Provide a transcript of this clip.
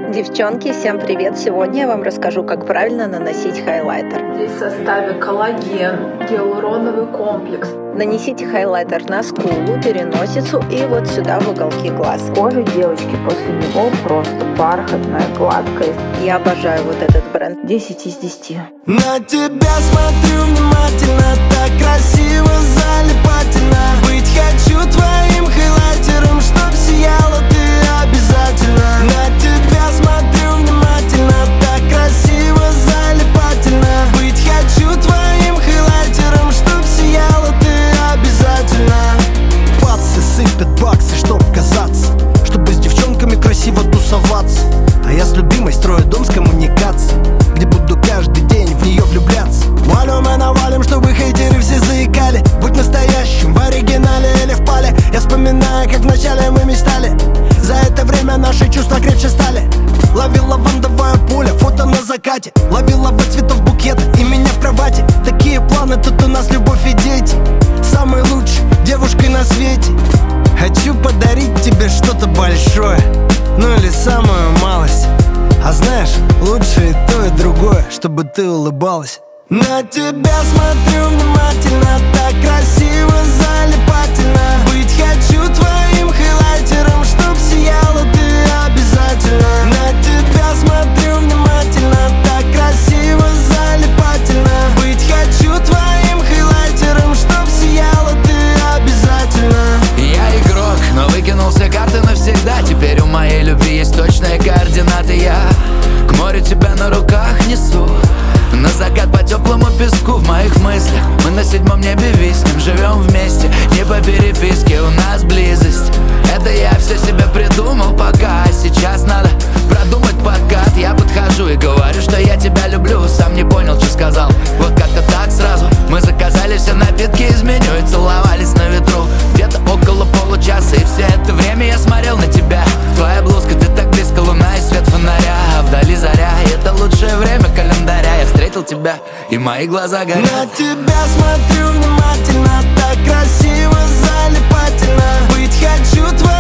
Девчонки, всем привет! Сегодня я вам расскажу, как правильно наносить хайлайтер. Здесь в составе коллаген, гиалуроновый комплекс. Нанесите хайлайтер на скулу, переносицу и вот сюда в уголки глаз. Кожа девочки после него просто бархатная, гладкая. Я обожаю вот этот бренд. 10 из 10. На тебя смотрю внимательно, так красиво, залипательно. Быть хочу твоим хайлайтером, чтоб сияла ты обязательно. На тебя смотрю внимательно, так красиво, залипательно. Быть хочу твоим хайлайтером, чтоб сияла ты обязательно. Пацы сыпят баксы, чтоб казаться, чтобы с девчонками красиво тусоваться. А я с любимой строю дом с коммуникацией, где буду каждый день в нее влюбляться. Валим и навалим, чтобы хейтеры все заикали. Будь настоящим, в оригинале или в пале. Я вспоминаю, как вначале мы мечтали. За это время наши чувства крепче стали. Ловила лавандовая пуля, фото на закате. Ловила в цветов букета и меня в кровати. Такие планы, тут у нас любовь и дети. Самой лучшей девушкой на свете. Хочу подарить тебе что-то большое, ну или самую малость. А знаешь, лучше и то, и другое, чтобы ты улыбалась. На тебя смотрю внимательно, так красиво, залипательно. Быть хочу твоим хайлайтером, чтоб сияла ты обязательно. На тебя смотрю внимательно, так красиво, залипательно. Быть хочу твоим хайлайтером, чтоб сияла ты обязательно. Я игрок, но выкинул все карты навсегда. Теперь у моей любви есть точные координаты. Я к морю тебя на руках несу, на закат по теплому песку. В моих мыслях мы на 7-м небе виснем. Живем вместе, не по переписке, у нас близость. Это я все себе придумал пока. Сейчас надо продумать подкат. Я подхожу и говорю, что я тебя люблю. Сам не понял, что сказал. Вот как-то так сразу мы заказали все напитки из меню и целовались на ветру. Где-то около получаса, и все это время я смотрел на тебя. Твоя блузка, ты так близко, луна и свет фонаря. А вдали заря, и это лучшее время календаря. Я встретил тебя, и мои глаза горят. На тебя смотрю внимательно, так красиво, залипательно. Быть хочу твоим